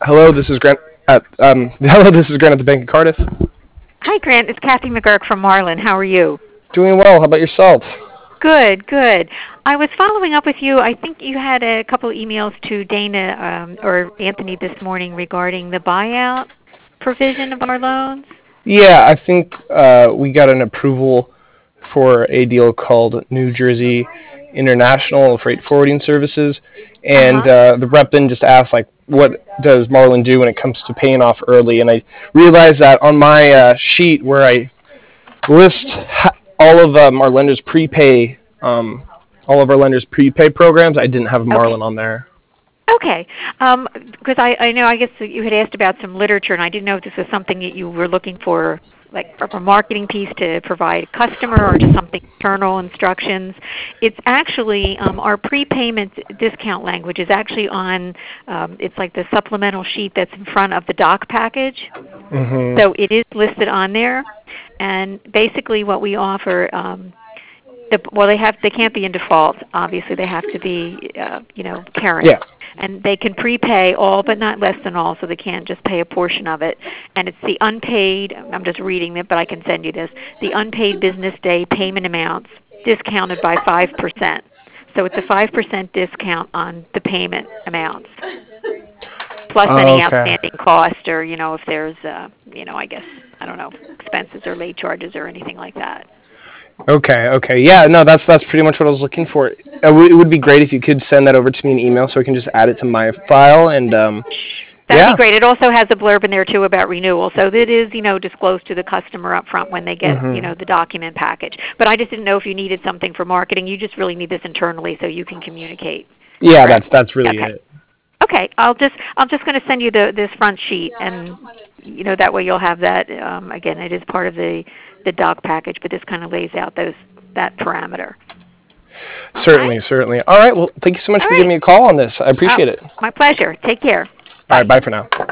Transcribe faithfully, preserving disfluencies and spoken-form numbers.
Hello, this is Grant. At, um, hello, this is Grant at the Bank of Cardiff. Hi, Grant. It's Kathy McGurk from Marlin. How are you? Doing well. How about yourself? Good, good. I was following up with you. I think you had a couple emails to Dana um, or Anthony this morning regarding the buyout provision of our loans. Yeah, I think uh, we got an approval for a deal called New Jersey International Freight Forwarding Services, and Uh-huh. uh, the rep then just asked, like, what does Marlin do when it comes to paying off early? And I realized that on my uh, sheet where I list ha- all of um, our lenders' prepay, um, all of our lenders' prepay programs, I didn't have Okay. Marlin on there. Okay. Um, because I, I know, I guess that you had asked about some literature, and I didn't know if this was something that you were looking for, like a marketing piece to provide a customer or just something internal instructions. It's actually, um, our prepayment discount language is actually on, um, it's like the supplemental sheet that's in front of the doc package. Mm-hmm. So it is listed on there. And basically what we offer, um, the, well, they have they can't be in default. Obviously, they have to be, uh, you know, current, Yeah. and they can prepay all, but not less than all. So they can't just pay a portion of it. And it's the unpaid. I'm just reading it, but I can send you this. The unpaid business day payment amounts discounted by five percent. So it's a five percent discount on the payment amounts, plus any Okay. outstanding cost, or you know, if there's, uh, you know, I guess I don't know, expenses or late charges or anything like that. Okay, okay. Yeah, no, that's that's pretty much what I was looking for. It, w- it would be great if you could send that over to me in email so I can just add it to my file and um That'd be yeah. great. It also has a blurb in there too about renewal, so that is, you know, disclosed to the customer up front when they get, you Mhm. know, the document package. But I just didn't know if you needed something for marketing. You just really need this internally so you can communicate. Yeah, that's Correct. that's really Okay. it. Okay. I'll just I'm just going to send you the this front sheet, and you know that way you'll have that. Um, again, it is part of the the doc package, but this kind of lays out those that parameter. All right. Certainly, certainly. All right, well, thank you so much All for right. giving me a call on this. I Uh, appreciate it. my pleasure. Take care. All right, Bye. bye for now.